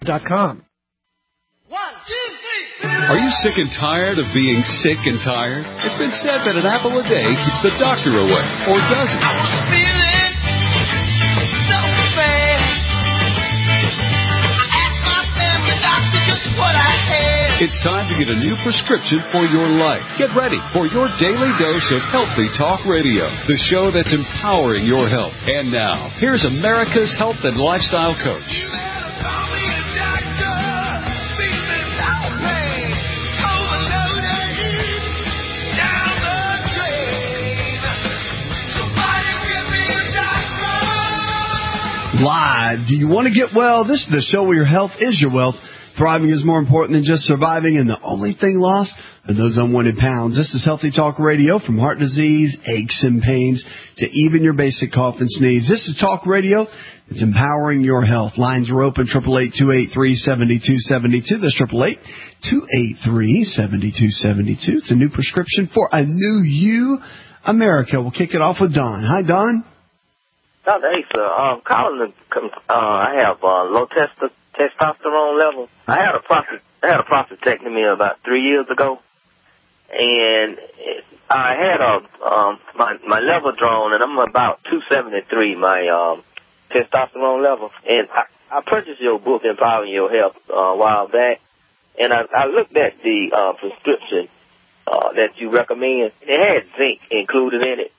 .com. 1, 2, 3. Are you sick and tired of being sick and tired? It's been said that an apple a day keeps the doctor away, or does it? I was feeling so bad. I asked my family doctor just what I had. It's time to get a new prescription for your life. Get ready for your daily dose of Healthy Talk Radio, the show that's empowering your health. And now, here's America's health and lifestyle coach. Live. Do you want to get well? This is the show where your health is your wealth. Thriving is more important than just surviving, and the only thing lost are those unwanted pounds. This is Healthy Talk Radio, from heart disease, aches and pains, to even your basic cough and sneeze. This is Talk Radio. It's empowering your health. Lines are open, 888-283-7272. That's 888-283-7272. It's a new prescription for a new you, America. We'll kick it off with Don. Hi, Don. Dr. Asa, calling. I have low testosterone level. I had a prostatectomy about 3 years ago, and I had my level drawn, and I'm about 273, my testosterone level. And I purchased your book, Empowering Your Health, a while back, and I looked at the prescription that you recommend. It had zinc included in it.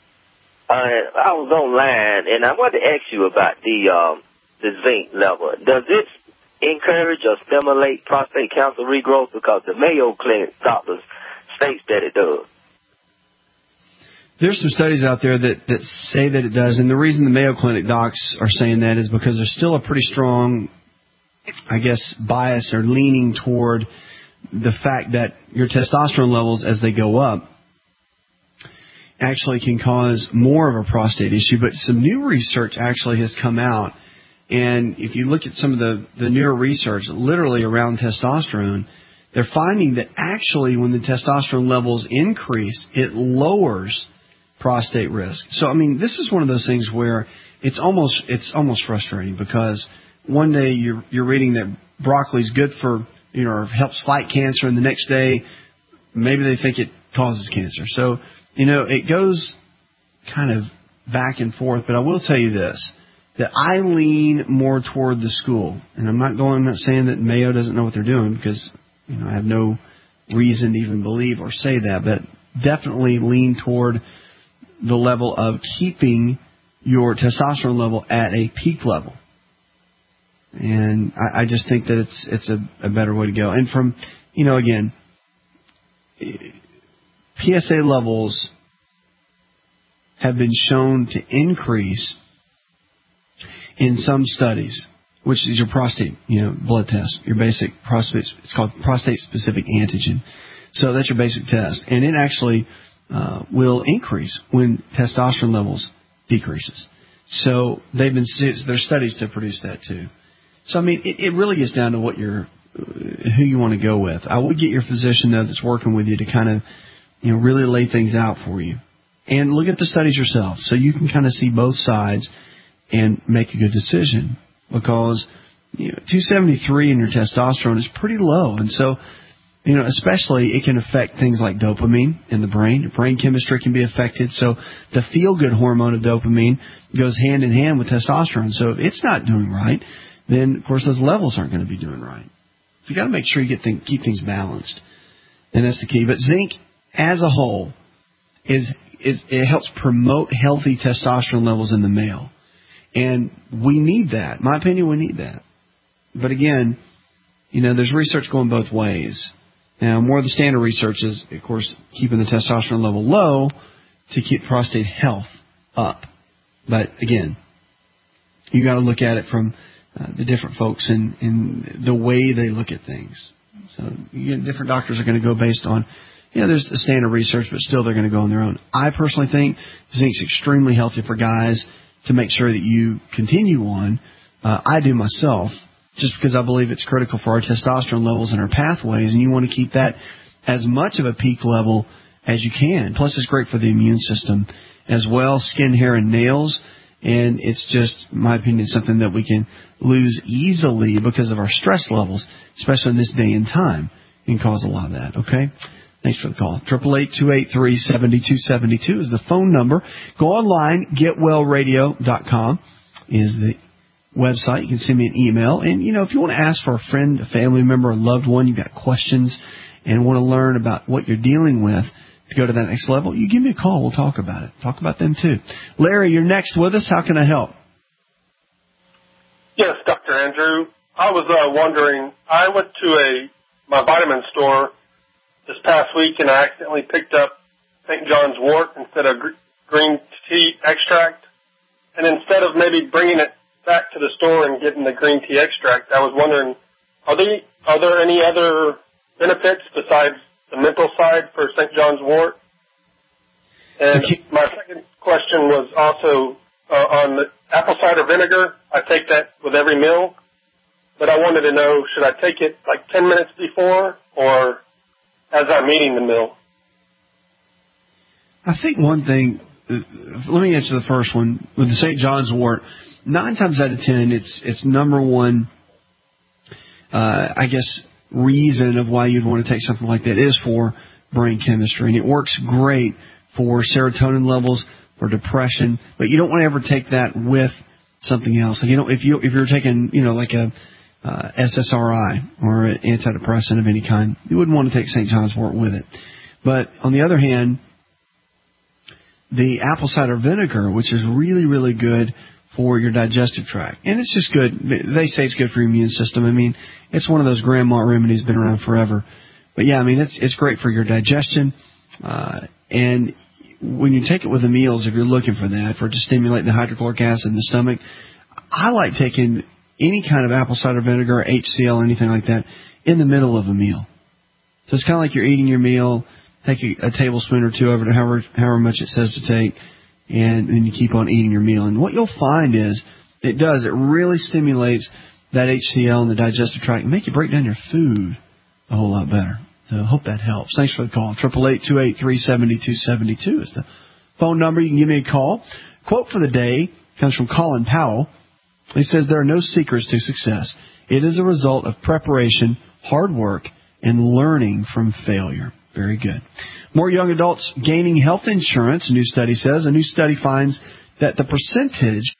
I was online, and I wanted to ask you about the zinc level. Does it encourage or stimulate prostate cancer regrowth? Because the Mayo Clinic doctors states that it does. There's some studies out there that say that it does, and the reason the Mayo Clinic docs are saying that is because there's still a pretty strong, I guess, bias or leaning toward the fact that your testosterone levels, as they go up, actually can cause more of a prostate issue. But some new research actually has come out, and if you look at some of the newer research literally around testosterone, they're finding that actually when the testosterone levels increase, it lowers prostate risk. So, I mean, this is one of those things where it's almost frustrating, because one day you're reading that broccoli's good for, or helps fight cancer, and the next day maybe they think it causes cancer. So, it goes kind of back and forth, but I will tell you this, that I lean more toward the school. And I'm not saying that Mayo doesn't know what they're doing, because, I have no reason to even believe or say that, but definitely lean toward the level of keeping your testosterone level at a peak level. And I just think that it's a better way to go. And from, again, PSA levels have been shown to increase in some studies, which is your prostate, blood test, your basic prostate. It's called prostate-specific antigen. So that's your basic test, and it actually will increase when testosterone levels decreases. So there's studies to produce that too. So I mean, it really gets down to who you want to go with. I would get your physician though that's working with you to kind of really lay things out for you. And look at the studies yourself, so you can kind of see both sides and make a good decision. Because 273 in your testosterone is pretty low, and so especially it can affect things like dopamine in the brain. Your brain chemistry can be affected. So the feel-good hormone of dopamine goes hand in hand with testosterone. So if it's not doing right, then of course those levels aren't going to be doing right. So you got to make sure you keep things balanced, and that's the key. But zinc, as a whole, it helps promote healthy testosterone levels in the male. And we need that. In my opinion, we need that. But again, there's research going both ways. Now, more of the standard research is, of course, keeping the testosterone level low to keep prostate health up. But again, you got to look at it from the different folks and the way they look at things. So different doctors are going to go based on, there's the standard research, but still they're going to go on their own. I personally think zinc's extremely healthy for guys to make sure that you continue on. I do myself, just because I believe it's critical for our testosterone levels and our pathways, and you want to keep that as much of a peak level as you can. Plus, it's great for the immune system as well. Skin, hair, and nails And it's just, in my opinion, something that we can lose easily because of our stress levels, especially in this day and time. It can cause a lot of that, okay? Thanks for the call. 888-283-7272 is the phone number. Go online, getwellradio.com is the website. You can send me an email. And, if you want to ask for a friend, a family member, a loved one, you've got questions and want to learn about what you're dealing with to go to that next level, you give me a call. We'll talk about it. Talk about them, too. Larry, you're next with us. How can I help? Yes, Dr. Andrew. I was wondering, I went to my vitamin store this past week, and I accidentally picked up St. John's wort instead of green tea extract. And instead of maybe bringing it back to the store and getting the green tea extract, I was wondering, are there any other benefits besides the mental side for St. John's wort? And my second question was also on the apple cider vinegar. I take that with every meal, but I wanted to know, should I take it like 10 minutes before or as I'm eating the meal? I think one thing, let me answer the first one. With the St. John's wort, 9 times out of 10, it's number one, reason of why you'd want to take something like that is for brain chemistry. And it works great for serotonin levels, for depression, but you don't want to ever take that with something else. Like, if you're taking, like a SSRI or an antidepressant of any kind, you wouldn't want to take St. John's wort with it. But on the other hand, the apple cider vinegar, which is really, really good for your digestive tract. And it's just good. They say it's good for your immune system. I mean, it's one of those grandma remedies, been around forever. But yeah, I mean, it's great for your digestion. And when you take it with the meals, if you're looking for that, to stimulate the hydrochloric acid in the stomach, I like taking any kind of apple cider vinegar, HCl, anything like that, in the middle of a meal. So it's kind of like you're eating your meal, take a tablespoon or two over to however much it says to take, and then you keep on eating your meal. And what you'll find is it really stimulates that HCl in the digestive tract and make you break down your food a whole lot better. So I hope that helps. Thanks for the call. 888-283-7272 is the phone number. You can give me a call. Quote for the day comes from Colin Powell. He says, there are no secrets to success. It is a result of preparation, hard work, and learning from failure. Very good. More young adults gaining health insurance, a new study says. A new study finds that the percentage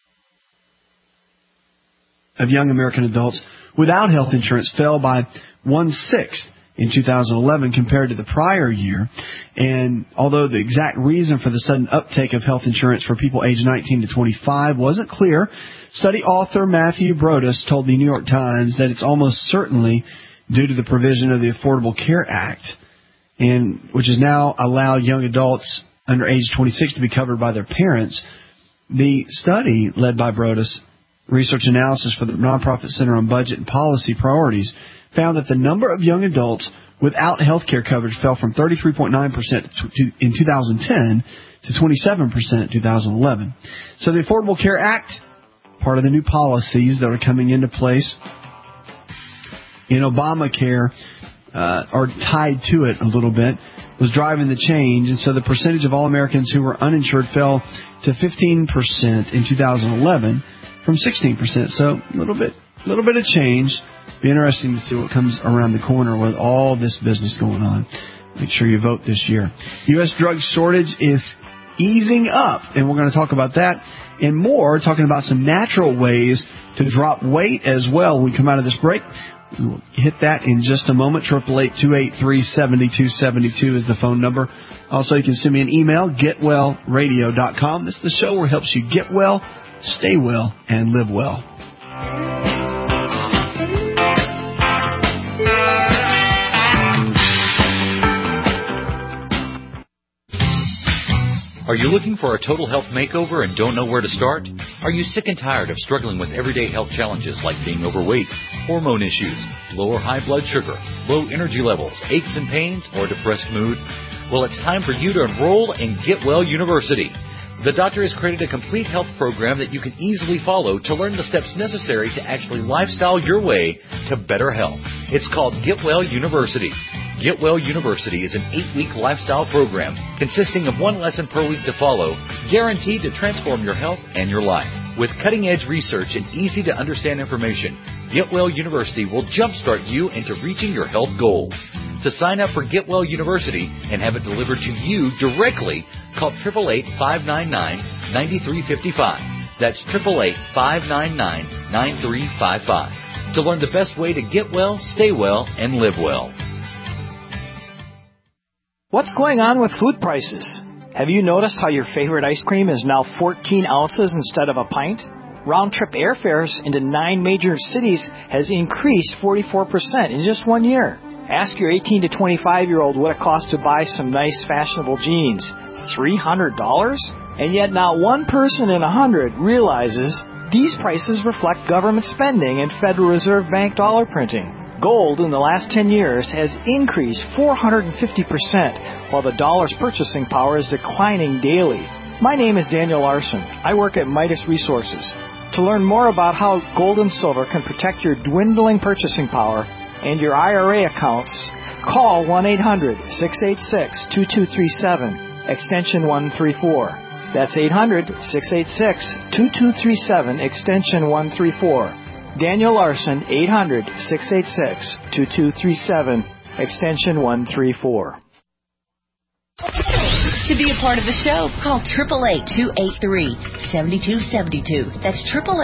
of young American adults without health insurance fell by 1/6 in 2011 compared to the prior year. And although the exact reason for the sudden uptake of health insurance for people aged 19 to 25 wasn't clear, study author Matthew Brodus told the New York Times that it's almost certainly due to the provision of the Affordable Care Act, and which has now allowed young adults under age 26 to be covered by their parents. The study, led by Brodus, Research Analysis for the Nonprofit Center on Budget and Policy Priorities, found that the number of young adults without health care coverage fell from 33.9% in 2010 to 27% in 2011. So the Affordable Care Act, part of the new policies that are coming into place in Obamacare, are tied to it a little bit, was driving the change. And so the percentage of all Americans who were uninsured fell to 15% in 2011 from 16%. So a little bit of change. Be interesting to see what comes around the corner with all this business going on. Make sure you vote this year. U.S. drug shortage is easing up, and we're going to talk about that and more, talking about some natural ways to drop weight as well when we come out of this break. We'll hit that in just a moment. 888-283-7272 is the phone number. Also, you can send me an email, getwellradio.com. This is the show where it helps you get well, stay well, and live well. Are you looking for a total health makeover and don't know where to start? Are you sick and tired of struggling with everyday health challenges like being overweight, hormone issues, low or high blood sugar, low energy levels, aches and pains, or depressed mood? Well, it's time for you to enroll in Get Well University. The doctor has created a complete health program that you can easily follow to learn the steps necessary to actually lifestyle your way to better health. It's called Get Well University. Get Well University is an 8-week lifestyle program consisting of 1 lesson per week to follow, guaranteed to transform your health and your life. With cutting-edge research and easy-to-understand information, Get Well University will jumpstart you into reaching your health goals. To sign up for Get Well University and have it delivered to you directly, call 888-599-9355. That's 888-599-9355. To learn the best way to get well, stay well, and live well. What's going on with food prices? Have you noticed how your favorite ice cream is now 14 ounces instead of a pint? Round-trip airfares into 9 major cities has increased 44% in just 1 year. Ask your 18 to 25-year-old what it costs to buy some nice fashionable jeans. $300? And yet not one person in 100 realizes these prices reflect government spending and Federal Reserve Bank dollar printing. Gold in the last 10 years has increased 450%, while the dollar's purchasing power is declining daily. My name is Daniel Larson. I work at Midas Resources. To learn more about how gold and silver can protect your dwindling purchasing power and your IRA accounts, call 1-800-686-2237, extension 134. That's 800-686-2237, extension 134. Daniel Larson, 800-686-2237, extension 134. To be a part of the show, call 888-283-7272. That's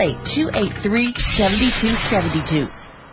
888-283-7272.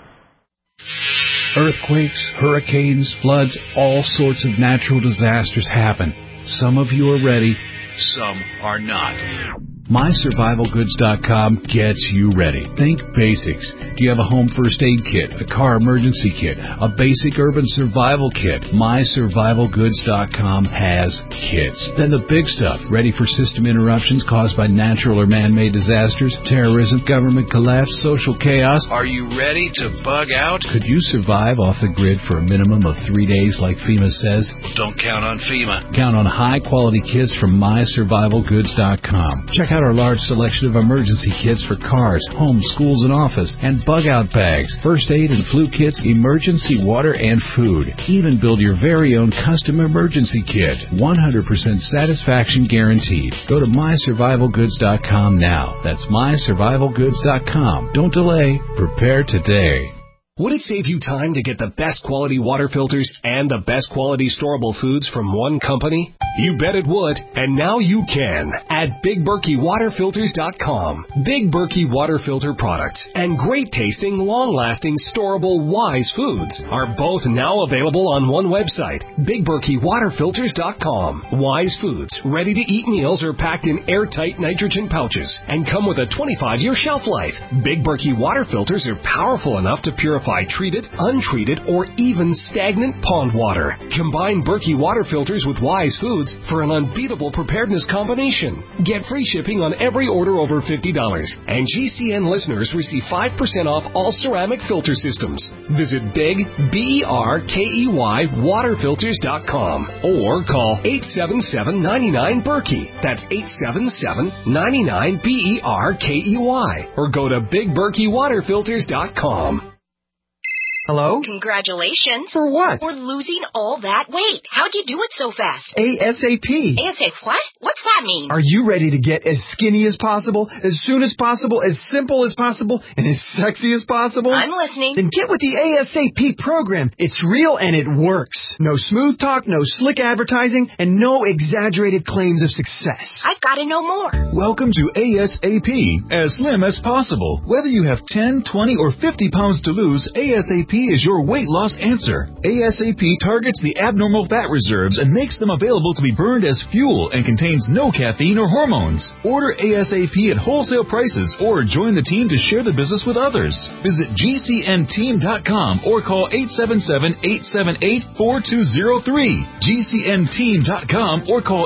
Earthquakes, hurricanes, floods, all sorts of natural disasters happen. Some of you are ready, some are not. MySurvivalGoods.com gets you ready. Think basics. Do you have a home first aid kit, a car emergency kit, a basic urban survival kit? MySurvivalGoods.com has kits. Then the big stuff, ready for system interruptions caused by natural or man-made disasters, terrorism, government collapse, social chaos. Are you ready to bug out? Could you survive off the grid for a minimum of 3 days like FEMA says? Don't count on FEMA. Count on high-quality kits from MySurvivalGoods.com. Check out our large selection of emergency kits for cars, homes, schools, and office, and bug-out bags, first aid and flu kits, emergency water, and food. Even build your very own custom emergency kit. 100% satisfaction guaranteed. Go to MySurvivalGoods.com now. That's MySurvivalGoods.com. Don't delay. Prepare today. Would it save you time to get the best quality water filters and the best quality storable foods from one company? You bet it would, and now you can at BigBerkeyWaterFilters.com. Big Berkey Water Filter products and great-tasting, long-lasting, storable Wise foods are both now available on one website, BigBerkeyWaterFilters.com. Wise foods, ready-to-eat meals are packed in airtight nitrogen pouches and come with a 25-year shelf life. Big Berkey Water Filters are powerful enough to purify treated, untreated, or even stagnant pond water. Combine Berkey Water Filters with Wise foods for an unbeatable preparedness combination. Get free shipping on every order over $50. And GCN listeners receive 5% off all ceramic filter systems. Visit Big, B-E-R-K-E-Y, waterfilters.com or call 877-99-BERKEY. That's 877-99-BERKEY. Or go to BigBerkeyWaterFilters.com. Hello? Congratulations. For what? For losing all that weight. How'd you do it so fast? ASAP. ASAP what? What's that mean? Are you ready to get as skinny as possible, as soon as possible, as simple as possible, and as sexy as possible? I'm listening. Then get with the ASAP program. It's real and it works. No smooth talk, no slick advertising, and no exaggerated claims of success. I've got to know more. Welcome to ASAP, as slim as possible. Whether you have 10, 20, or 50 pounds to lose, ASAP is your weight loss answer. ASAP targets the abnormal fat reserves and makes them available to be burned as fuel and contains no caffeine or hormones. Order ASAP at wholesale prices or join the team to share the business with others. Visit GCNteam.com or call 877-878-4203. GCNteam.com or call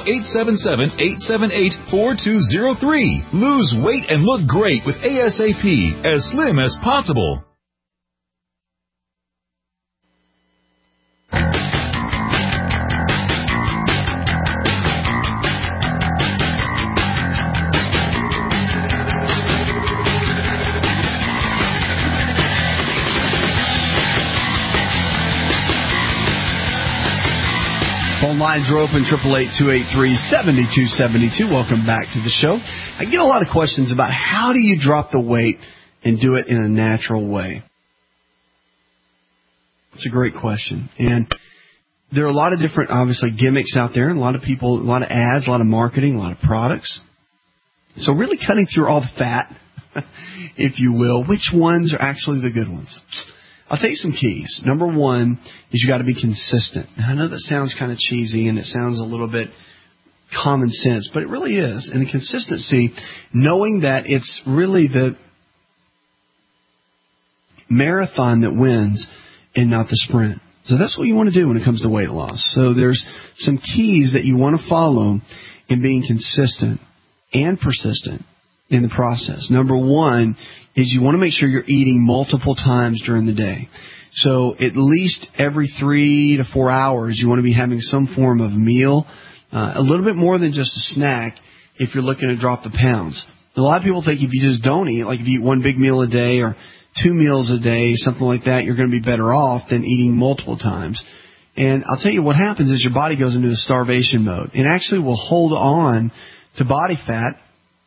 877-878-4203. Lose weight and look great with ASAP, as slim as possible. Phone lines are open, 888-283-7272. Welcome back to the show. I get a lot of questions about how do you drop the weight and do it in a natural way. It's a great question. And there are a lot of different, obviously, gimmicks out there, and a lot of people, a lot of ads, a lot of marketing, a lot of products. So really cutting through all the fat, if you will, which ones are actually the good ones? I'll tell you some keys. Number one is you got to be consistent. Now, I know that sounds kind of cheesy and it sounds a little bit common sense, but it really is. And the consistency, knowing that it's really the marathon that wins and not the sprint. So that's what you want to do when it comes to weight loss. So there's some keys that you want to follow in being consistent and persistent in the process. Number one is you want to make sure you're eating multiple times during the day. So at least every 3 to 4 hours, you want to be having some form of meal, a little bit more than just a snack if you're looking to drop the pounds. A lot of people think if you just don't eat, like if you eat one big meal a day or 2 meals a day, something like that, you're going to be better off than eating multiple times. And I'll tell you what happens is your body goes into a starvation mode and actually will hold on to body fat,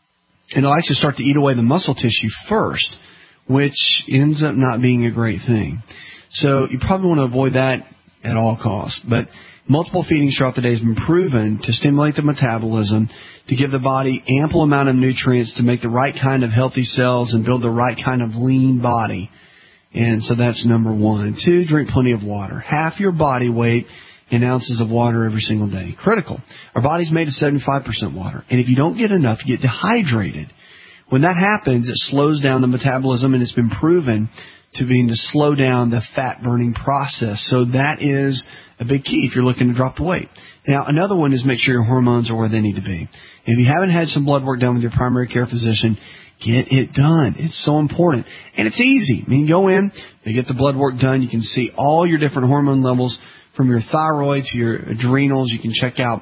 and it'll actually start to eat away the muscle tissue first, which ends up not being a great thing. So you probably want to avoid that at all costs. But multiple feedings throughout the day has been proven to stimulate the metabolism, to give the body ample amount of nutrients to make the right kind of healthy cells and build the right kind of lean body. And so that's number one. 2, drink plenty of water. Half your body weight in ounces of water every single day. Critical. Our body's made of 75% water. And if you don't get enough, you get dehydrated. When that happens, it slows down the metabolism, and it's been proven to slow down the fat-burning process. So that is a big key if you're looking to drop the weight. Now, another one is make sure your hormones are where they need to be. If you haven't had some blood work done with your primary care physician, get it done. It's so important. And it's easy. I mean, go in, they get the blood work done. You can see all your different hormone levels from your thyroid to your adrenals. You can check out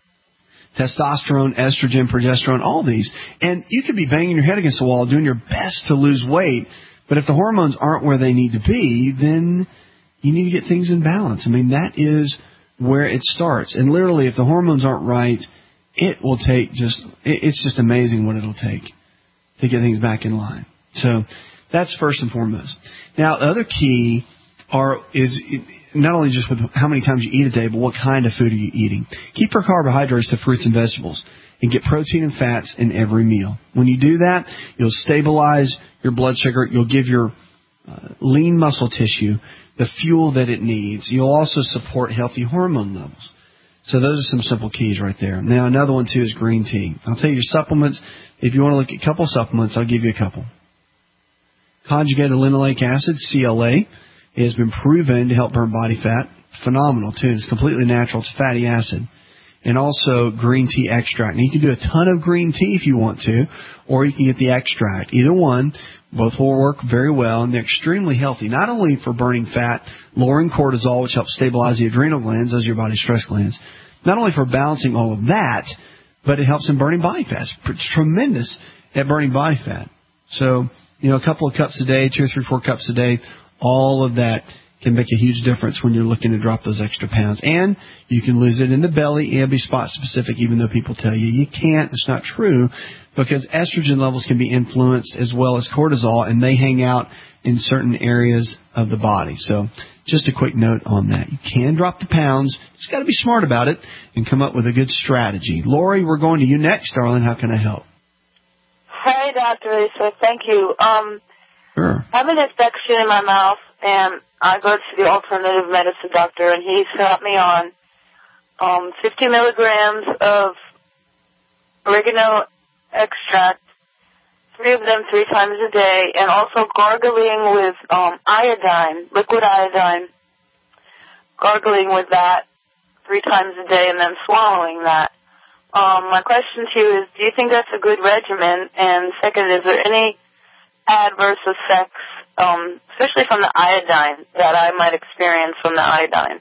testosterone, estrogen, progesterone, all these. And you could be banging your head against the wall doing your best to lose weight, but if the hormones aren't where they need to be, then you need to get things in balance. I mean, that is where it starts. And literally, if the hormones aren't right, it will take it's just amazing what it'll take to get things back in line. So that's first and foremost. Now, the other key is not only just with how many times you eat a day, but what kind of food are you eating. Keep your carbohydrates to fruits and vegetables and get protein and fats in every meal. When you do that, you'll stabilize your blood sugar. You'll give your lean muscle tissue the fuel that it needs. You'll also support healthy hormone levels. So those are some simple keys right there. Now, another one, too, is green tea. I'll tell you your supplements. If you want to look at a couple supplements, I'll give you a couple. Conjugated linoleic acid, CLA, has been proven to help burn body fat. Phenomenal, too. It's completely natural. It's fatty acid. And also green tea extract. Now, you can do a ton of green tea if you want to, or you can get the extract. Either one, both will work very well, and they're extremely healthy, not only for burning fat, lowering cortisol, which helps stabilize the adrenal glands, those are your body's stress glands, not only for balancing all of that, but it helps in burning body fat. It's tremendous at burning body fat. So, a couple of cups a day, 2 or 3, 4 cups a day, all of that can make a huge difference when you're looking to drop those extra pounds. And you can lose it in the belly and be spot specific, even though people tell you you can't. It's not true, because estrogen levels can be influenced as well as cortisol, and they hang out in certain areas of the body. So just a quick note on that. You can drop the pounds. Just got to be smart about it and come up with a good strategy. Lori, we're going to you next, darling. How can I help? Hi, Dr. Lisa. Thank you. Sure. I have an infection in my mouth, and I go to the alternative medicine doctor, and he's got me on 50 milligrams of oregano extract, 3 of them 3 times a day, and also gargling with iodine, liquid iodine, gargling with that 3 times a day and then swallowing that. My question to you is, do you think that's a good regimen? And second, is there any adverse effects, especially from the iodine, that I might experience from the iodine?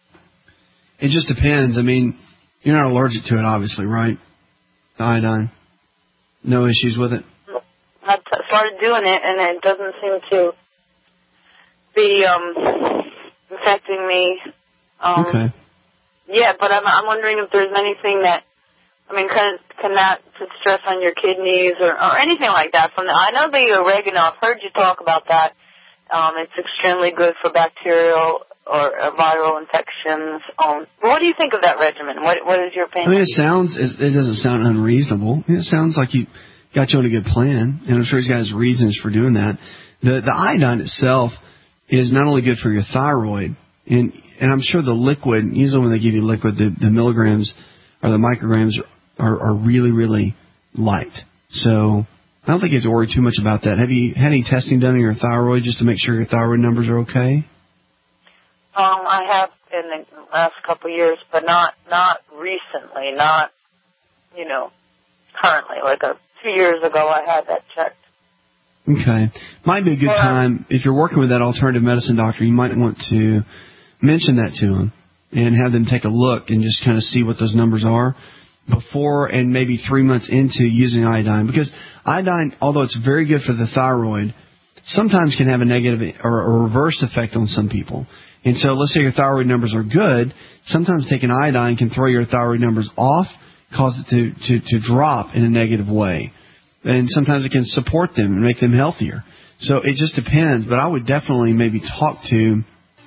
It just depends. I mean, you're not allergic to it, obviously, right? The iodine. No issues with it? I started doing it, and it doesn't seem to be affecting me. Okay. Yeah, but I'm wondering if there's anything that, I mean, can that put stress on your kidneys or anything like that? I know the oregano, I've heard you talk about that. It's extremely good for bacterial or viral infections. What do you think of that regimen? What is your opinion? I mean, it doesn't sound unreasonable. It sounds like you got you on a good plan, and I'm sure he's got his reasons for doing that. The iodine itself is not only good for your thyroid, and I'm sure the liquid, usually when they give you liquid, the milligrams or the micrograms are really, really light. So I don't think you have to worry too much about that. Have you had any testing done on your thyroid just to make sure your thyroid numbers are okay? I have in the last couple of years, but not recently, not, currently. Like 2 years ago I had that checked. Okay. Might be a good time, if you're working with that alternative medicine doctor, you might want to mention that to them and have them take a look and just kind of see what those numbers are before and maybe 3 months into using iodine. Because iodine, although it's very good for the thyroid, sometimes can have a negative or a reverse effect on some people. And so let's say your thyroid numbers are good. Sometimes taking iodine can throw your thyroid numbers off, cause it to drop in a negative way. And sometimes it can support them and make them healthier. So it just depends. But I would definitely maybe talk to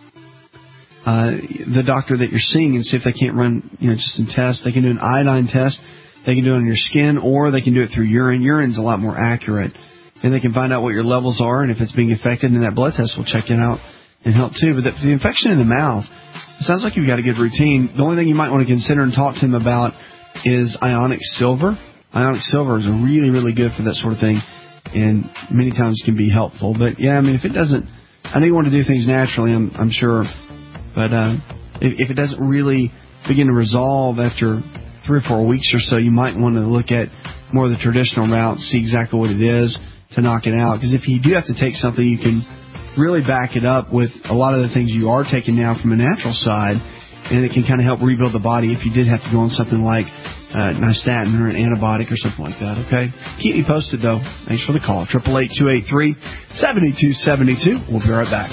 the doctor that you're seeing and see if they can't run, just some tests. They can do an iodine test. They can do it on your skin, or they can do it through urine. Urine's a lot more accurate. And they can find out what your levels are and if it's being affected, and that blood test will check it out and help too. But the infection in the mouth, it sounds like you've got a good routine. The only thing you might want to consider and talk to him about is ionic silver. Ionic silver is really, really good for that sort of thing, and many times can be helpful. But yeah, I mean, if it doesn't, I know you want to do things naturally, I'm sure, but if it doesn't really begin to resolve after 3 or 4 weeks or so, you might want to look at more of the traditional route, see exactly what it is to knock it out. Because if you do have to take something, you can really back it up with a lot of the things you are taking now from a natural side, and it can kind of help rebuild the body if you did have to go on something like nystatin or an antibiotic or something like that, okay? Keep me posted, though. Thanks for the call. 888-283-7272. We'll be right back.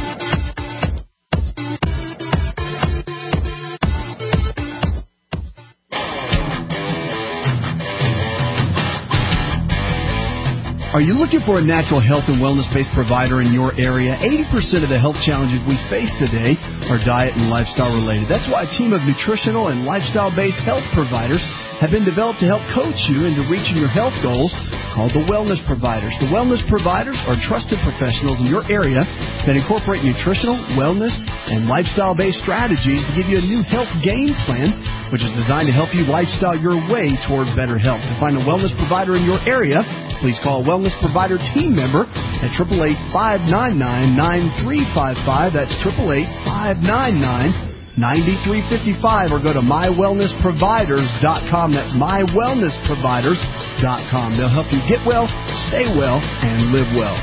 Are you looking for a natural health and wellness-based provider in your area? 80% of the health challenges we face today are diet and lifestyle related. That's why a team of nutritional and lifestyle-based health providers have been developed to help coach you into reaching your health goals, called the Wellness Providers. The Wellness Providers are trusted professionals in your area that incorporate nutritional, wellness, and lifestyle-based strategies to give you a new health game plan, which is designed to help you lifestyle your way toward better health. To find a wellness provider in your area, please call a Wellness Provider team member at 888-599-9355. That's 888-599-9355. Or go to mywellnessproviders.com. That's mywellnessproviders.com. They'll help you get well, stay well, and live well.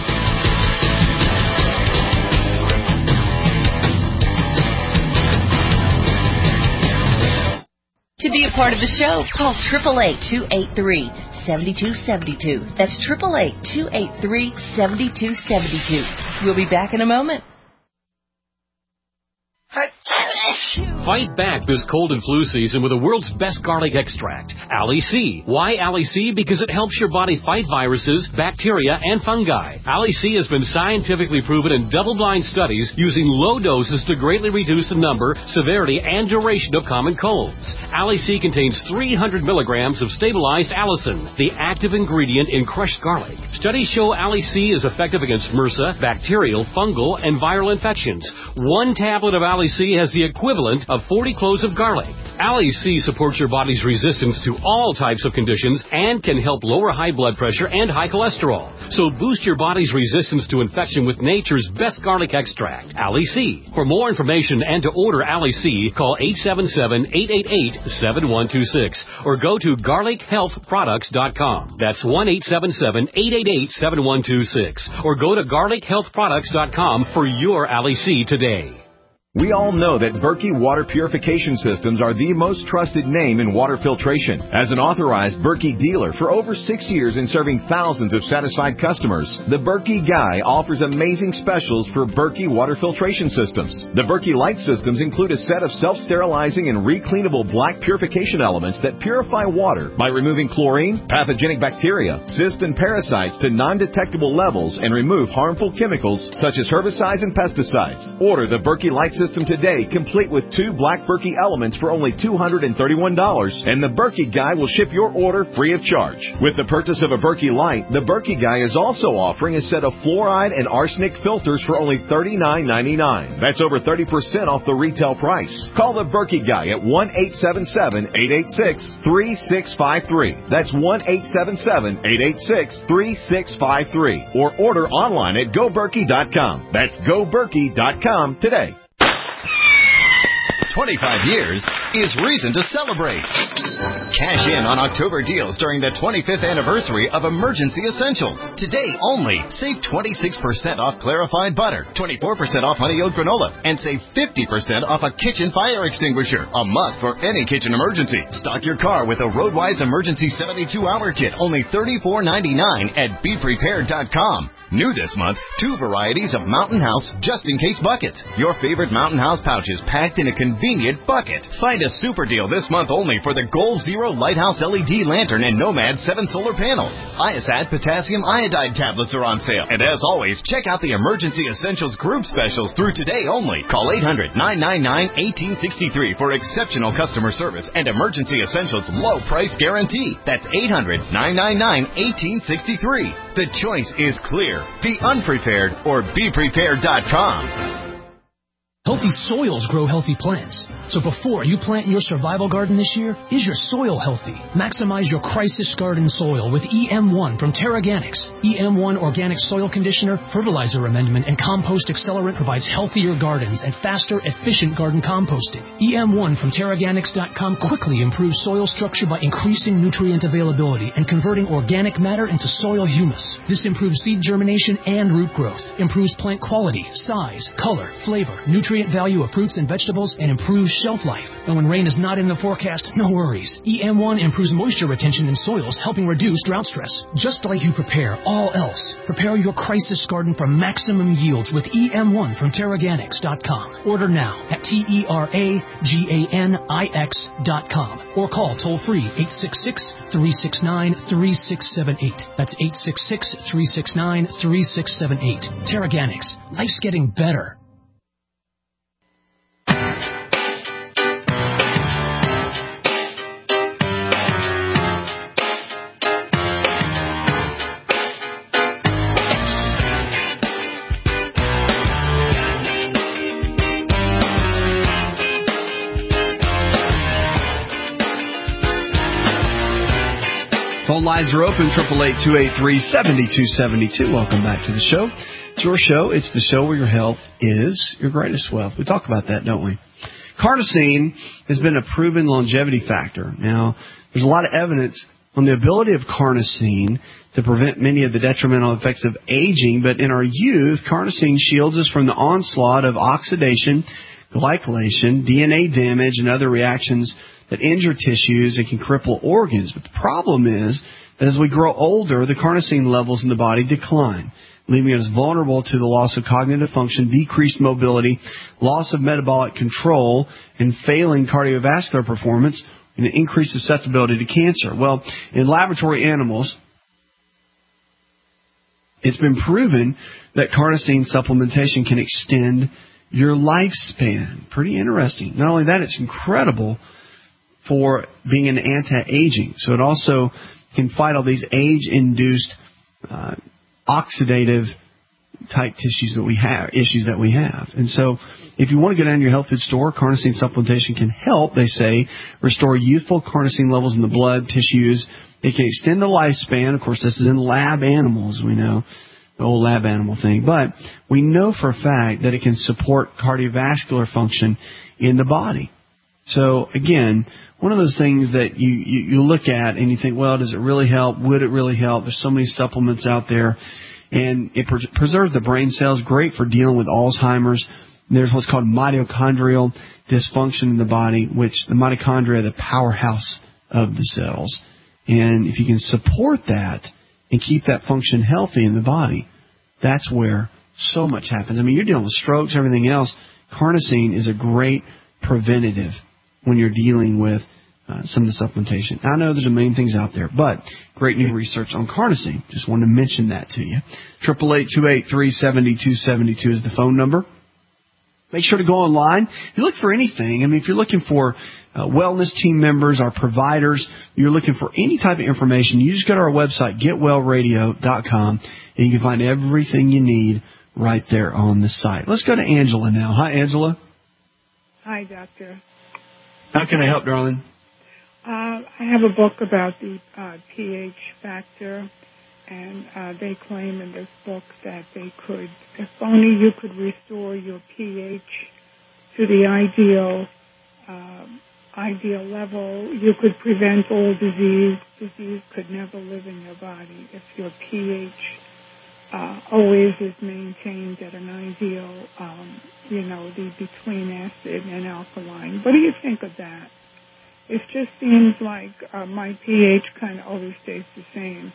To be a part of the show, call 888-283-7272. That's 888-283-7272. We'll be back in a moment. Fight back this cold and flu season with the world's best garlic extract, Ali C. Why Ali C? Because it helps your body fight viruses, bacteria, and fungi. Ali C has been scientifically proven in double-blind studies using low doses to greatly reduce the number, severity, and duration of common colds. Ali C contains 300 milligrams of stabilized allicin, the active ingredient in crushed garlic. Studies show Ali C is effective against MRSA, bacterial, fungal, and viral infections. 1 tablet of Ali C has the equivalent of 40 cloves of garlic. Ali C supports your body's resistance to all types of conditions and can help lower high blood pressure and high cholesterol. So boost your body's resistance to infection with nature's best garlic extract, Ali C. For more information and to order Ali C, call 877-888-7126 or go to garlichealthproducts.com. That's 1-877-888-7126 or go to garlichealthproducts.com for your Ali C today. We all know that Berkey Water Purification Systems are the most trusted name in water filtration. As an authorized Berkey dealer for over 6 years and serving thousands of satisfied customers, the Berkey Guy offers amazing specials for Berkey Water Filtration Systems. The Berkey Light Systems include a set of self-sterilizing and recleanable black purification elements that purify water by removing chlorine, pathogenic bacteria, cysts, and parasites to non-detectable levels and remove harmful chemicals such as herbicides and pesticides. Order the Berkey Light System today, complete with 2 black Berkey elements for only $231, and the Berkey Guy will ship your order free of charge. With the purchase of a Berkey Light, the Berkey Guy is also offering a set of fluoride and arsenic filters for only $39.99. That's over 30% off the retail price. Call the Berkey Guy at 1-877-886-3653. That's 1-877-886-3653. Or order online at GoBerkey.com. That's GoBerkey.com today. 25 years is reason to celebrate. Cash in on October deals during the 25th anniversary of Emergency Essentials. Today only, save 26% off clarified butter, 24% off honey oat granola, and save 50% off a kitchen fire extinguisher, a must for any kitchen emergency. Stock your car with a Roadwise Emergency 72-hour kit, only $34.99 at BePrepared.com. New this month, 2 varieties of Mountain House just-in-case buckets. Your favorite Mountain House pouches packed in a convenient bucket. Find a super deal this month only for the Goal Zero Lighthouse LED lantern and Nomad 7 solar panel. Iosat potassium iodide tablets are on sale. And as always, check out the Emergency Essentials group specials through today only. Call 800-999-1863 for exceptional customer service and Emergency Essentials low price guarantee. That's 800-999-1863. The choice is clear. Be unprepared or BePrepared.com. Healthy soils grow healthy plants. So before you plant your survival garden this year, is your soil healthy? Maximize your crisis garden soil with EM1 from Terraganics. EM1 Organic Soil Conditioner, Fertilizer Amendment, and Compost Accelerant provides healthier gardens and faster, efficient garden composting. EM1 from Terraganics.com quickly improves soil structure by increasing nutrient availability and converting organic matter into soil humus. This improves seed germination and root growth, improves plant quality, size, color, flavor, nutrient value of fruits and vegetables, and improves shelf life. And when rain is not in the forecast, no worries. EM1 improves moisture retention in soils, helping reduce drought stress. Just like you prepare all else, prepare your crisis garden for maximum yields with EM1 from Terraganics.com. Order now at TerraGanix.com or call toll-free 866-369-3678. That's 866-369-3678. Terraganics. Life's getting better. Phone lines are open, 888-283-7272. Welcome back to the show. It's your show. It's the show where your health is your greatest wealth. We talk about that, don't we? Carnosine has been a proven longevity factor. Now, there's a lot of evidence on the ability of carnosine to prevent many of the detrimental effects of aging, but in our youth, carnosine shields us from the onslaught of oxidation, glycolation, DNA damage, and other reactions that injure tissues and can cripple organs. But the problem is that as we grow older, the carnosine levels in the body decline, leaving us vulnerable to the loss of cognitive function, decreased mobility, loss of metabolic control, and failing cardiovascular performance, and an increased susceptibility to cancer. Well, in laboratory animals, it's been proven that carnosine supplementation can extend your lifespan. Pretty interesting. Not only that, it's incredible for being an anti-aging. So it also can fight all these age-induced oxidative type issues that we have. And so if you want to go down to your health food store, carnosine supplementation can help, they say, restore youthful carnosine levels in the blood, tissues. It can extend the lifespan. Of course, this is in lab animals, we know, the old lab animal thing. But we know for a fact that it can support cardiovascular function in the body. So, again, one of those things that you look at and you think, well, does it really help? Would it really help? There's so many supplements out there. And it preserves the brain cells, great for dealing with Alzheimer's. There's what's called mitochondrial dysfunction in the body, which the mitochondria are the powerhouse of the cells. And if you can support that and keep that function healthy in the body, that's where so much happens. I mean, you're dealing with strokes, everything else. Carnosine is a great preventative when you're dealing with some of the supplementation. I know there's a million things out there, but great new research on carnosine. Just wanted to mention that to you. 888-283-7272 is the phone number. Make sure to go online. If you look for anything, I mean, if you're looking for wellness team members, our providers, you're looking for any type of information, you just go to our website, getwellradio.com, and you can find everything you need right there on the site. Let's go to Angela now. Hi, Angela. Hi, Doctor. How can I help, darling? I have a book about the pH factor, and they claim in this book that they could, if only you could restore your pH to the ideal level, you could prevent all disease. Disease could never live in your body if your pH always is maintained at an ideal, the between acid and alkaline. What do you think of that? It just seems like my pH kind of always stays the same.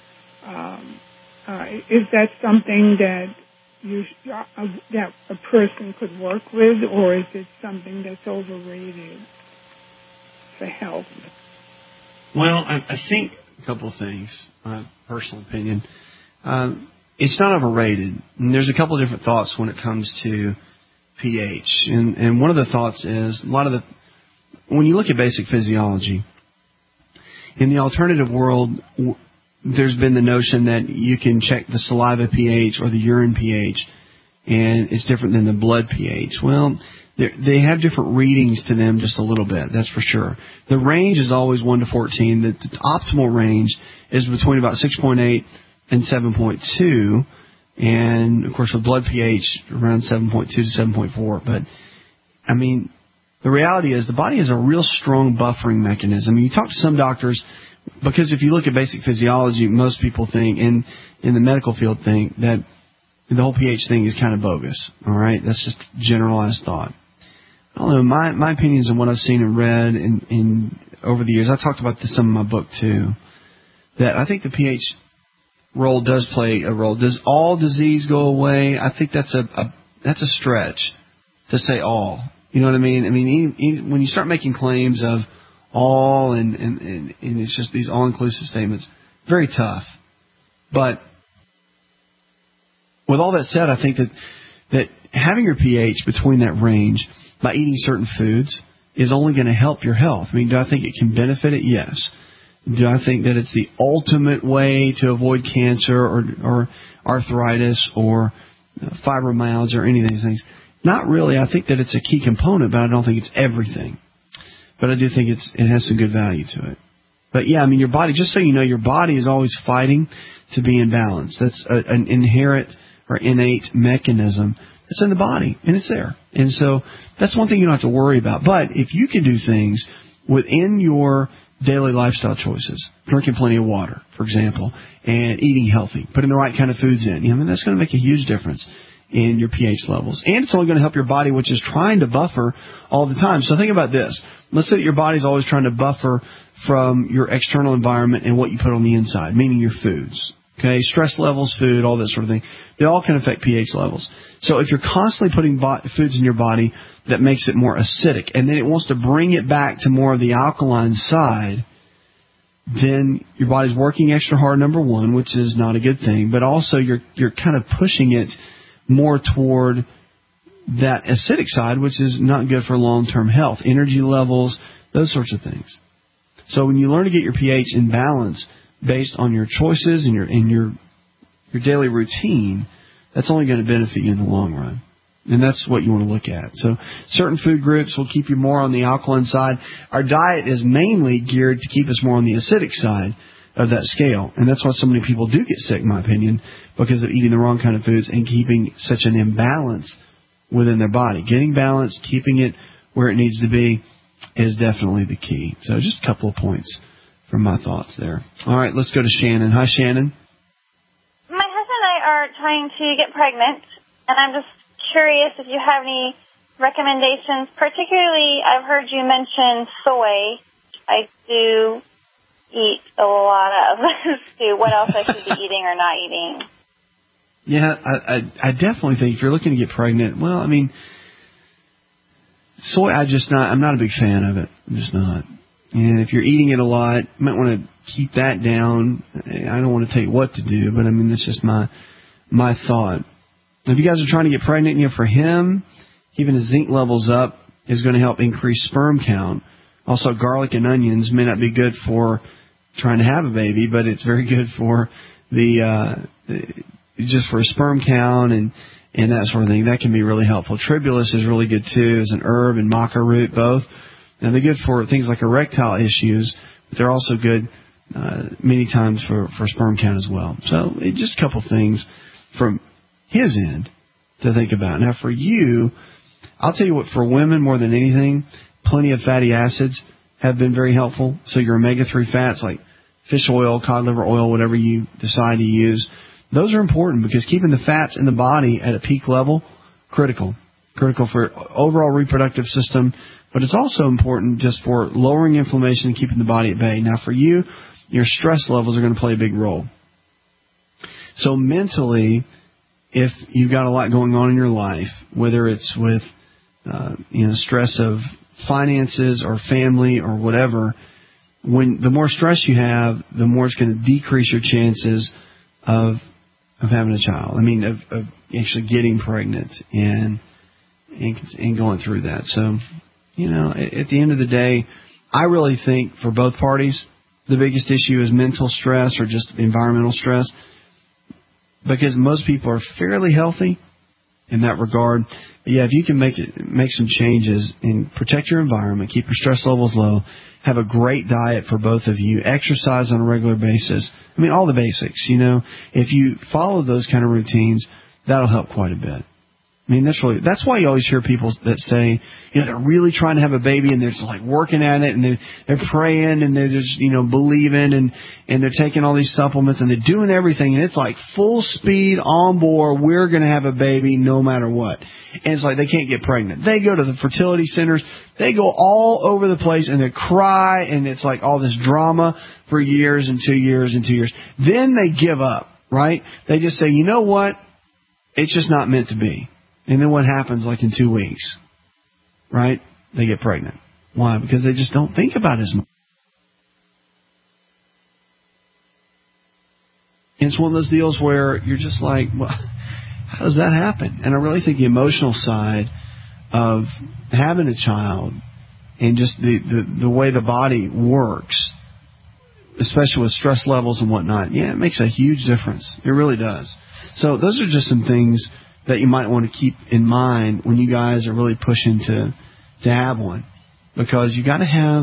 Is that something that that a person could work with, or is it something that's overrated for health? Well, I think a couple of things, my personal opinion. It's not overrated. And there's a couple of different thoughts when it comes to pH. And one of the thoughts is, when you look at basic physiology, in the alternative world, there's been the notion that you can check the saliva pH or the urine pH, and it's different than the blood pH. Well, they have different readings to them just a little bit, that's for sure. The range is always 1 to 14. The optimal range is between about 6.8 and 7.2, and, of course, with blood pH, around 7.2 to 7.4. But, I mean, the reality is the body has a real strong buffering mechanism. You talk to some doctors, because if you look at basic physiology, most people think, in the medical field think, that the whole pH thing is kind of bogus. All right? That's just generalized thought. I don't know. My opinions on what I've seen and read in over the years, I talked about this in my book too, that I think the pH role does play a role. Does all disease go away? I think that's a stretch to say all. You know what I mean? I mean, when you start making claims of all and it's just these all-inclusive statements, very tough. But with all that said, I think that having your pH between that range by eating certain foods is only going to help your health. I mean, do I think it can benefit it? Yes. Do I think that it's the ultimate way to avoid cancer or arthritis or fibromyalgia or any of these things? Not really. I think that it's a key component, but I don't think it's everything. But I do think it has some good value to it. But yeah, I mean, your body, just so you know, your body is always fighting to be in balance. That's an inherent or innate mechanism that's in the body, and it's there. And so that's one thing you don't have to worry about. But if you can do things within your daily lifestyle choices, drinking plenty of water, for example, and eating healthy, putting the right kind of foods in, that's going to make a huge difference in your pH levels. And it's only going to help your body, which is trying to buffer all the time. So think about this. Let's say that your body's always trying to buffer from your external environment and what you put on the inside, meaning your foods. Okay, stress levels, food, all that sort of thing. They all can affect pH levels. So if you're constantly putting foods in your body that makes it more acidic, and then it wants to bring it back to more of the alkaline side, then your body's working extra hard, number one, which is not a good thing, but also you're kind of pushing it more toward that acidic side, which is not good for long-term health, energy levels, those sorts of things. So when you learn to get your pH in balance based on your choices and your daily routine, that's only going to benefit you in the long run. And that's what you want to look at. So certain food groups will keep you more on the alkaline side. Our diet is mainly geared to keep us more on the acidic side of that scale. And that's why so many people do get sick, in my opinion, because of eating the wrong kind of foods and keeping such an imbalance within their body. Getting balanced, keeping it where it needs to be is definitely the key. So just a couple of points from my thoughts there. All right, let's go to Shannon. Hi, Shannon. My husband and I are trying to get pregnant, and I'm just curious if you have any recommendations. Particularly, I've heard you mention soy. I do eat a lot of stew. What else I should be eating or not eating? Yeah, I definitely think if you're looking to get pregnant, well, I mean, soy, I'm not a big fan of it. I'm just not. And if you're eating it a lot, you might want to keep that down. I don't want to tell you what to do, but I mean, that's just my thought. If you guys are trying to get pregnant, for him, keeping his zinc levels up is going to help increase sperm count. Also, garlic and onions may not be good for trying to have a baby, but it's very good for just for sperm count and that sort of thing. That can be really helpful. Tribulus is really good too, as an herb, and maca root both. And they're good for things like erectile issues, but they're also good many times for sperm count as well. So just a couple things from his end to think about. Now for you, I'll tell you what, for women more than anything, plenty of fatty acids have been very helpful. So your omega-3 fats like fish oil, cod liver oil, whatever you decide to use, those are important because keeping the fats in the body at a peak level, critical for overall reproductive system, but it's also important just for lowering inflammation and keeping the body at bay. Now for you, your stress levels are going to play a big role. So mentally, if you've got a lot going on in your life, whether it's with stress of finances or family or whatever, the more stress you have, the more it's going to decrease your chances of having a child. I mean, of actually getting pregnant and going through that. So, at the end of the day, I really think for both parties, the biggest issue is mental stress or just environmental stress, because most people are fairly healthy in that regard. But yeah, if you can make some changes and protect your environment, keep your stress levels low, have a great diet for both of you, exercise on a regular basis. I mean, all the basics, If you follow those kind of routines, that'll help quite a bit. I mean, that's why you always hear people that say, they're really trying to have a baby and they're just like working at it and they're praying and they're just, believing and they're taking all these supplements and they're doing everything and it's like full speed on board. We're going to have a baby no matter what. And it's like they can't get pregnant. They go to the fertility centers. They go all over the place and they cry and it's like all this drama for years and 2 years and 2 years. Then they give up, right? They just say, you know what? It's just not meant to be. And then what happens like in 2 weeks, right? They get pregnant. Why? Because they just don't think about it as much. And it's one of those deals where you're just like, well, how does that happen? And I really think the emotional side of having a child and just the way the body works, especially with stress levels and whatnot, it makes a huge difference. It really does. So those are just some things that you might want to keep in mind when you guys are really pushing to have one, because you got to have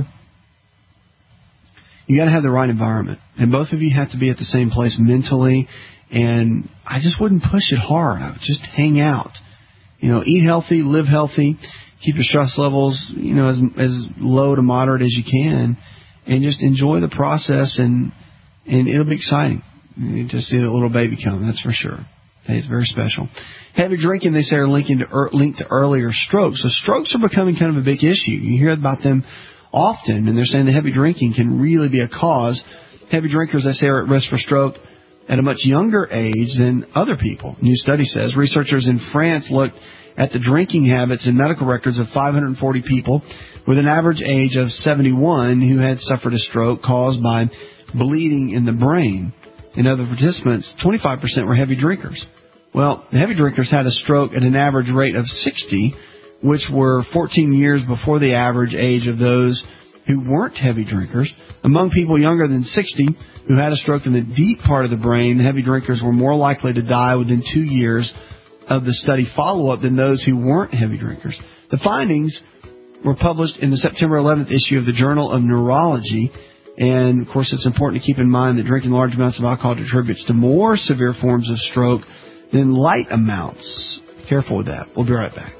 the right environment, and both of you have to be at the same place mentally. And I just wouldn't push it hard. I would just hang out, eat healthy, live healthy, keep your stress levels, as low to moderate as you can, and just enjoy the process, and it'll be exciting. You just see the little baby come, that's for sure. It's very special. Heavy drinking, they say, are linked to earlier strokes. So strokes are becoming kind of a big issue. You hear about them often, and they're saying that heavy drinking can really be a cause. Heavy drinkers, they say, are at risk for stroke at a much younger age than other people. New study says researchers in France looked at the drinking habits and medical records of 540 people with an average age of 71 who had suffered a stroke caused by bleeding in the brain. In other participants, 25% were heavy drinkers. Well, the heavy drinkers had a stroke at an average rate of 60, which were 14 years before the average age of those who weren't heavy drinkers. Among people younger than 60 who had a stroke in the deep part of the brain, the heavy drinkers were more likely to die within 2 years of the study follow-up than those who weren't heavy drinkers. The findings were published in the September 11th issue of the Journal of Neurology. And, of course, it's important to keep in mind that drinking large amounts of alcohol contributes to more severe forms of stroke than light amounts. Be careful with that. We'll be right back.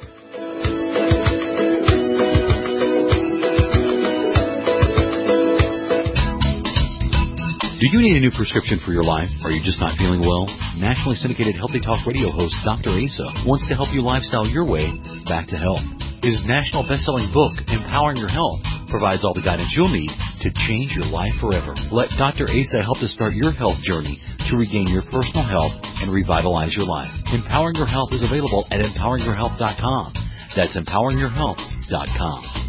Do you need a new prescription for your life? Are you just not feeling well? Nationally syndicated Healthy Talk radio host Dr. Asa wants to help you lifestyle your way back to health. His national best-selling book, Empowering Your Health, provides all the guidance you'll need to change your life forever. Let Dr. Asa help to start your health journey to regain your personal health and revitalize your life. Empowering Your Health is available at empoweringyourhealth.com. That's empoweringyourhealth.com.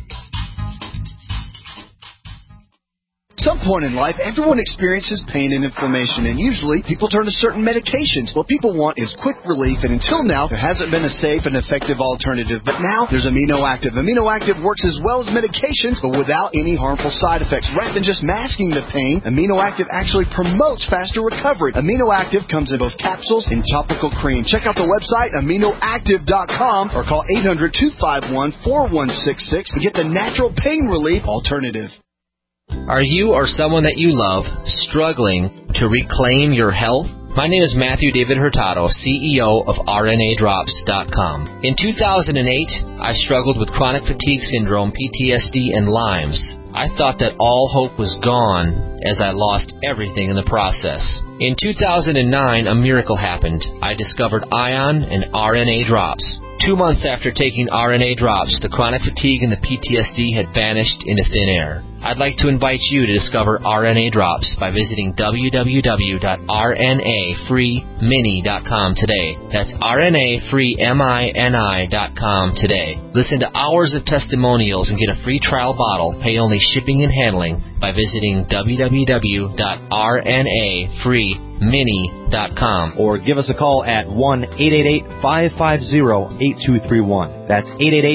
Some point in life, everyone experiences pain and inflammation, and usually people turn to certain medications. What people want is quick relief, and until now, there hasn't been a safe and effective alternative. But now, there's Amino Active. Amino Active works as well as medications, but without any harmful side effects. Rather than just masking the pain, Amino Active actually promotes faster recovery. Amino Active comes in both capsules and topical cream. Check out the website, aminoactive.com, or call 800-251-4166 and get the natural pain relief alternative. Are you or someone that you love struggling to reclaim your health? My name is Matthew David Hurtado, CEO of RNADrops.com. In 2008, I struggled with chronic fatigue syndrome, PTSD, and Lyme's. I thought that all hope was gone as I lost everything in the process. In 2009, a miracle happened. I discovered ION and RNA Drops. 2 months after taking RNA Drops, the chronic fatigue and the PTSD had vanished into thin air. I'd like to invite you to discover RNA Drops by visiting www.rnafreemini.com today. That's rnafreemini.com today. Listen to hours of testimonials and get a free trial bottle. Pay only shipping and handling by visiting www.rnafreemini.com. Or give us a call at 1-888-550-8231. That's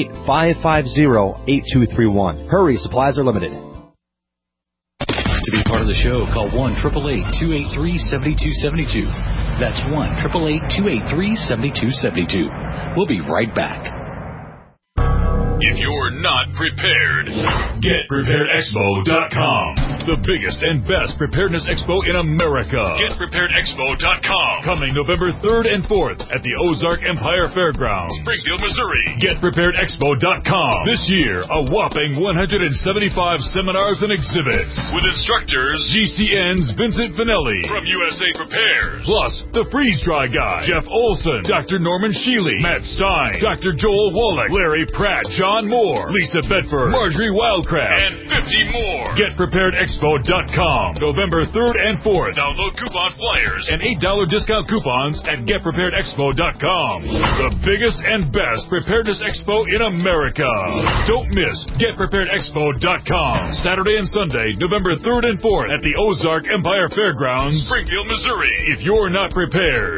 888-550-8231. Hurry, supplies are limited. To be part of the show, call 1-888-283-7272. That's 1-888-283-7272. We'll be right back. If you're not prepared, GetPreparedExpo.com. The biggest and best preparedness expo in America. GetPreparedExpo.com. Coming November 3rd and 4th at the Ozark Empire Fairgrounds, Springfield, Missouri. GetPreparedExpo.com. This year, a whopping 175 seminars and exhibits with instructors GCN's Vincent Finelli from USA Prepares. Plus, the freeze-dry guy, Jeff Olson, Dr. Norman Shealy, Matt Stein, Dr. Joel Wallach, Larry Pratt, John Moore, Lisa Bedford, Marjorie Wildcraft, and 50 more. GetPreparedExpo.com. November 3rd and 4th. Download coupon flyers and $8 discount coupons at GetPreparedExpo.com. The biggest and best preparedness expo in America. Don't miss GetPreparedExpo.com. Saturday and Sunday, November 3rd and 4th at the Ozark Empire Fairgrounds, Springfield, Missouri. If you're not prepared,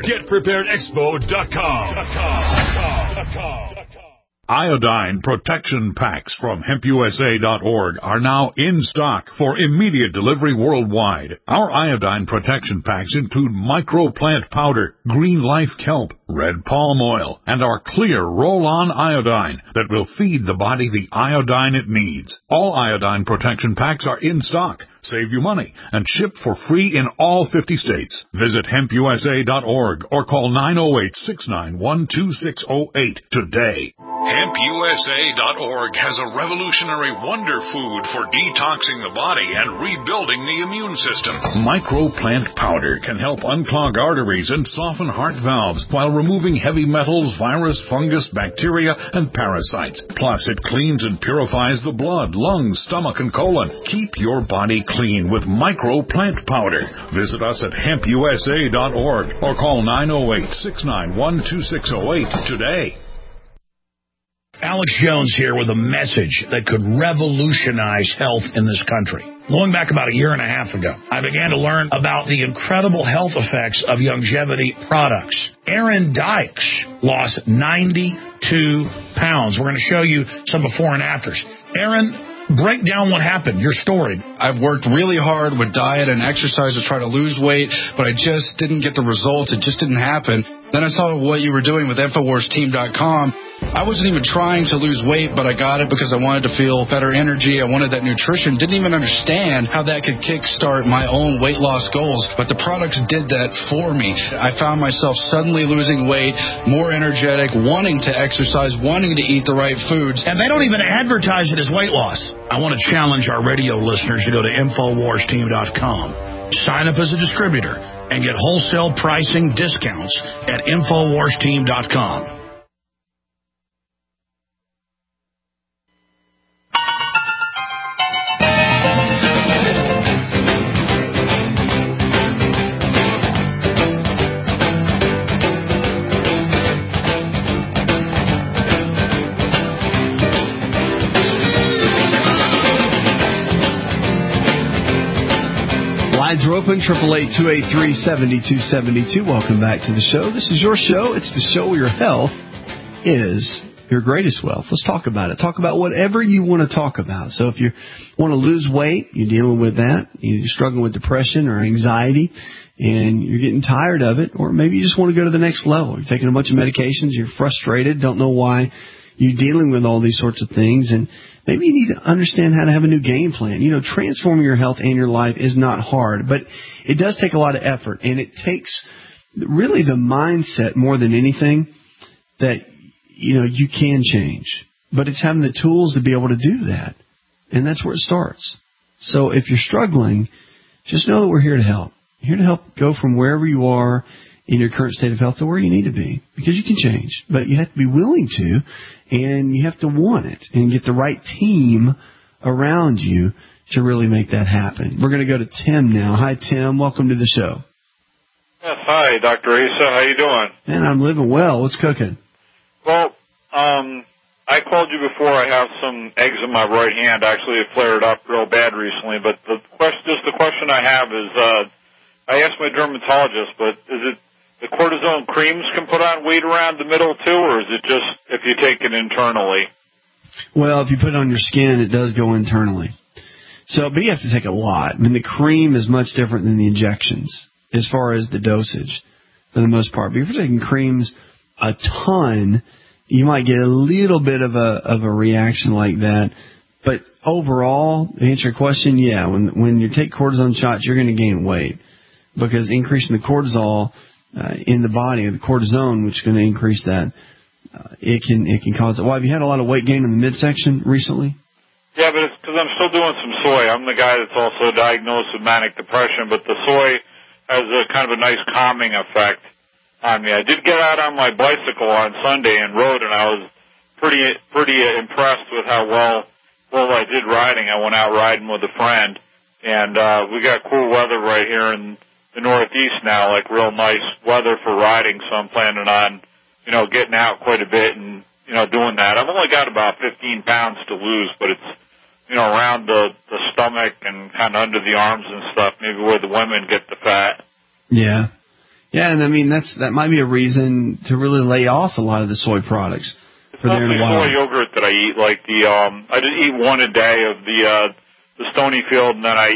GetPreparedExpo.com. Iodine protection packs from HempUSA.org are now in stock for immediate delivery worldwide. Our iodine protection packs include microplant powder, green life kelp, red palm oil, and our clear roll-on iodine that will feed the body the iodine it needs. All iodine protection packs are in stock. Save you money and ship for free in all 50 states. Visit HempUSA.org or call 908-691-2608 today. HempUSA.org has a revolutionary wonder food for detoxing the body and rebuilding the immune system. Microplant powder can help unclog arteries and soften heart valves while removing heavy metals, virus, fungus, bacteria, and parasites. Plus, it cleans and purifies the blood, lungs, stomach, and colon. Keep your body clean with Microplant powder. Visit us at HempUSA.org or call 908-691-2608 today. Alex Jones here with a message that could revolutionize health in this country. Going back about a year and a half ago, I began to learn about the incredible health effects of longevity products. Aaron Dykes lost 92 pounds. We're going to show you some before and afters. Aaron, break down what happened, your story. I've worked really hard with diet and exercise to try to lose weight, but I just didn't get the results. It just didn't happen. Then I saw what you were doing with InfoWarsTeam.com. I wasn't even trying to lose weight, but I got it because I wanted to feel better energy. I wanted that nutrition. Didn't even understand how that could kickstart my own weight loss goals, but the products did that for me. I found myself suddenly losing weight, more energetic, wanting to exercise, wanting to eat the right foods. And they don't even advertise it as weight loss. I want to challenge our radio listeners to go to InfoWarsTeam.com. Sign up as a distributor and get wholesale pricing discounts at InfoWarsTeam.com. Lines are open, 888-283-7272. Welcome back to the show. This is your show. It's the show where your health is your greatest wealth. Let's talk about it. Talk about whatever you want to talk about. So if you want to lose weight, you're dealing with that, you're struggling with depression or anxiety, and you're getting tired of it, or maybe you just want to go to the next level. You're taking a bunch of medications, you're frustrated, don't know why you're dealing with all these sorts of things, and maybe you need to understand how to have a new game plan. You know, transforming your health and your life is not hard, but it does take a lot of effort, and it takes really the mindset more than anything that, you know, you can change. But it's having the tools to be able to do that, and that's where it starts. So if you're struggling, just know that we're here to help. We're here to help go from wherever you are in your current state of health to where you need to be, because you can change, but you have to be willing to, and you have to want it and get the right team around you to really make that happen. We're going to go to Tim now. Hi, Tim. Welcome to the show. Yes, hi, Dr. Asa. How you doing? Man, I'm living well. What's cooking? Well, I called you before. I have some eggs in my right hand. Actually, it flared up real bad recently, but the question I have is, I asked my dermatologist, but is it the cortisone creams can put on weight around the middle too, or is it just if you take it internally? Well, if you put it on your skin, it does go internally. So, but you have to take a lot. I mean, the cream is much different than the injections as far as the dosage for the most part. But if you're taking creams a ton, you might get a little bit of a reaction like that. But overall, to answer your question, yeah, when you take cortisone shots, you're going to gain weight, because increasing the cortisol in the body, the cortisone, which is going to increase that, it can cause it. Well, have you had a lot of weight gain in the midsection recently? Yeah, but it's because I'm still doing some soy. I'm the guy that's also diagnosed with manic depression, but the soy has a kind of a nice calming effect on me. I did get out on my bicycle on Sunday and rode, and I was pretty impressed with how well I did riding. I went out riding with a friend, and we got cool weather right here in the Northeast now, like real nice weather for riding, so I'm planning on, getting out quite a bit and, doing that. I've only got about 15 pounds to lose, but it's, around the stomach and kind of under the arms and stuff, maybe where the women get the fat. Yeah. Yeah, and I mean, that might be a reason to really lay off a lot of the soy products for there in a while. Soy yogurt that I eat, like I just eat one a day of the Stonyfield, and then I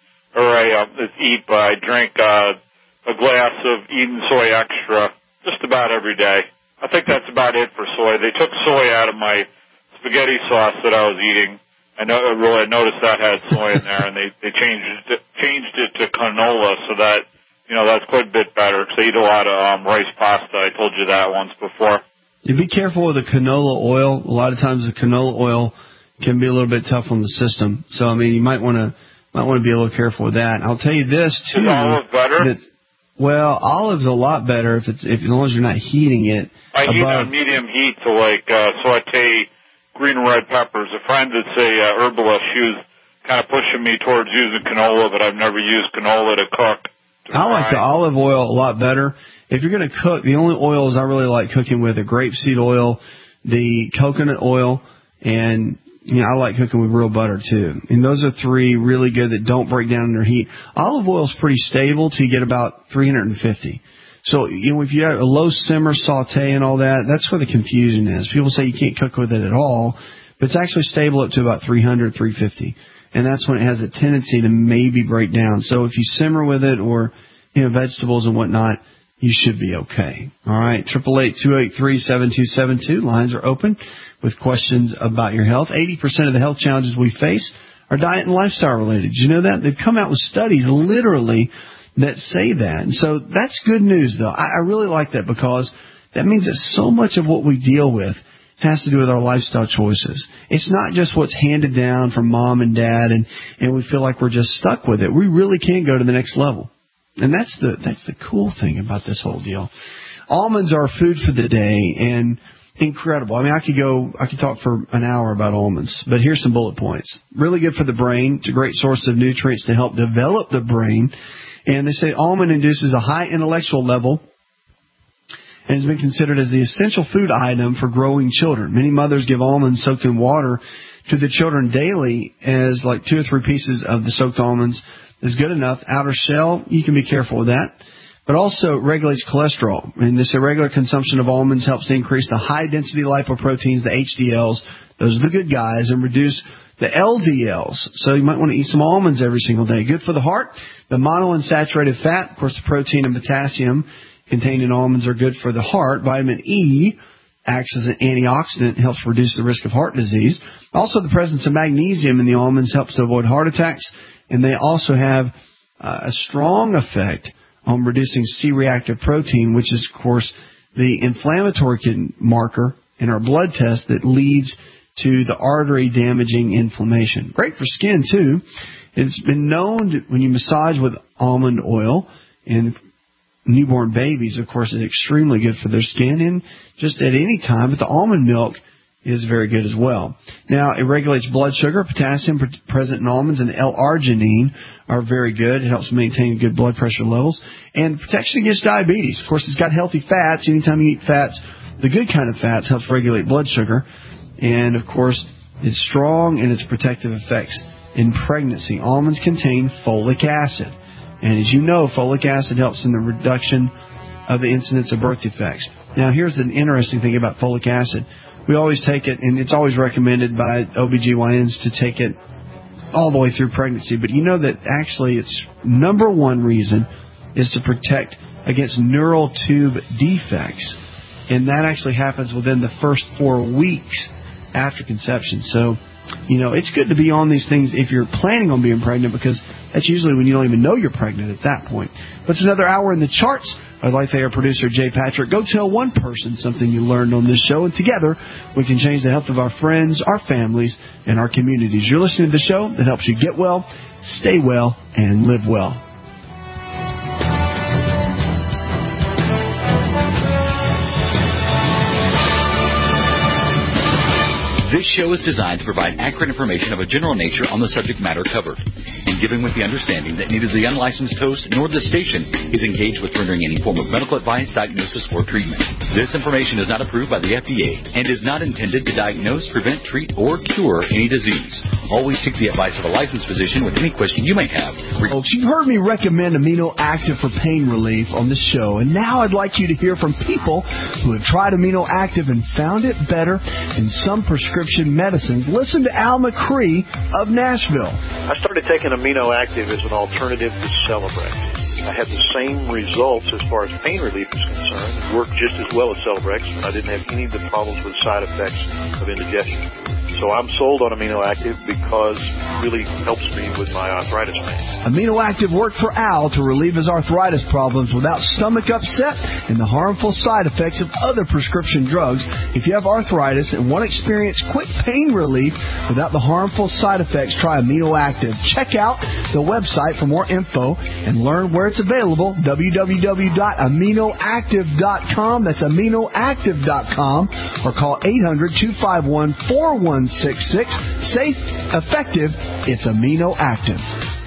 drink a glass of Eden Soy Extra just about every day. I think that's about it for soy. They took soy out of my spaghetti sauce that I was eating. I noticed that had soy in there, and they changed it to canola, so that that's quite a bit better, because I eat a lot of rice pasta. I told you that once before. You be careful with the canola oil. A lot of times the canola oil can be a little bit tough on the system. So I mean, you might want to be a little careful with that. I'll tell you this too. Is olive better? Well, olive's a lot better if as long as you're not heating it. I heat on medium heat to saute green and red peppers. A friend that's a herbalist, she was kind of pushing me towards using canola, but I've never used canola to cook. I like the olive oil a lot better. If you're going to cook, the only oils I really like cooking with are grapeseed oil, the coconut oil, and I like cooking with real butter too. And those are three really good that don't break down under heat. Olive oil is pretty stable till you get about 350. So if you have a low simmer, saute, and all that, that's where the confusion is. People say you can't cook with it at all, but it's actually stable up to about 300, 350. And that's when it has a tendency to maybe break down. So if you simmer with it, or vegetables and whatnot, you should be okay. All right, 888-283-7272. Lines are open with questions about your health. 80% of the health challenges we face are diet and lifestyle related. Did you know that? They've come out with studies literally that say that. And so that's good news, though. I really like that, because that means that so much of what we deal with has to do with our lifestyle choices. It's not just what's handed down from mom and dad, and we feel like we're just stuck with it. We really can go to the next level. And that's the cool thing about this whole deal. Almonds are food for the day and incredible. I mean, I could talk for an hour about almonds, but here's some bullet points. Really good for the brain. It's a great source of nutrients to help develop the brain. And they say almond induces a high intellectual level and has been considered as the essential food item for growing children. Many mothers give almonds soaked in water to the children daily, as like 2 or 3 pieces of the soaked almonds is good enough. Outer shell, you can be careful with that. But also regulates cholesterol. And this irregular consumption of almonds helps to increase the high-density lipoproteins, the HDLs. Those are the good guys, and reduce the LDLs. So you might want to eat some almonds every single day. Good for the heart. The monounsaturated fat, of course, the protein and potassium contained in almonds are good for the heart. Vitamin E acts as an antioxidant, helps reduce the risk of heart disease. Also, the presence of magnesium in the almonds helps to avoid heart attacks. And they also have a strong effect on reducing C-reactive protein, which is, of course, the inflammatory marker in our blood test that leads to the artery-damaging inflammation. Great for skin, too. It's been known when you massage with almond oil, and newborn babies, of course, is extremely good for their skin, and just at any time, but the almond milk is very good as well. Now, it regulates blood sugar. Potassium present in almonds and L-arginine are very good. It helps maintain good blood pressure levels. And protection against diabetes. Of course, it's got healthy fats. Anytime you eat fats, the good kind of fats helps regulate blood sugar. And, of course, it's strong in its protective effects in pregnancy. Almonds contain folic acid. And as you know, folic acid helps in the reduction of the incidence of birth defects. Now, here's the interesting thing about folic acid. We always take it, and it's always recommended by OBGYNs to take it all the way through pregnancy. But you know that actually its number one reason is to protect against neural tube defects. And that actually happens within the first 4 weeks after conception. So, you know, it's good to be on these things if you're planning on being pregnant, because that's usually when you don't even know you're pregnant at that point. But it's another hour in the charts. I'd like to hear producer Jay Patrick. Go tell one person something you learned on this show, and together we can change the health of our friends, our families, and our communities. You're listening to the show that helps you get well, stay well, and live well. This show is designed to provide accurate information of a general nature on the subject matter covered, and given with the understanding that neither the unlicensed host nor the station is engaged with rendering any form of medical advice, diagnosis, or treatment. This information is not approved by the FDA and is not intended to diagnose, prevent, treat, or cure any disease. Always seek the advice of a licensed physician with any question you may have. Folks, you've heard me recommend Amino Active for pain relief on this show, and now I'd like you to hear from people who have tried Amino Active and found it better than some prescription medicines. Listen to Al McCree of Nashville. I started taking Amino Active as an alternative to Celebrex. I had the same results as far as pain relief is concerned. It worked just as well as Celebrex, and I didn't have any of the problems with side effects of indigestion. So I'm sold on Amino Active because it really helps me with my arthritis pain. Amino Active worked for Al to relieve his arthritis problems without stomach upset and the harmful side effects of other prescription drugs. If you have arthritis and want to experience quick pain relief without the harmful side effects, try Amino Active. Check out the website for more info and learn where it's available, www.aminoactive.com. That's aminoactive.com, or call 800-251-4166. Safe, effective, it's Amino Active.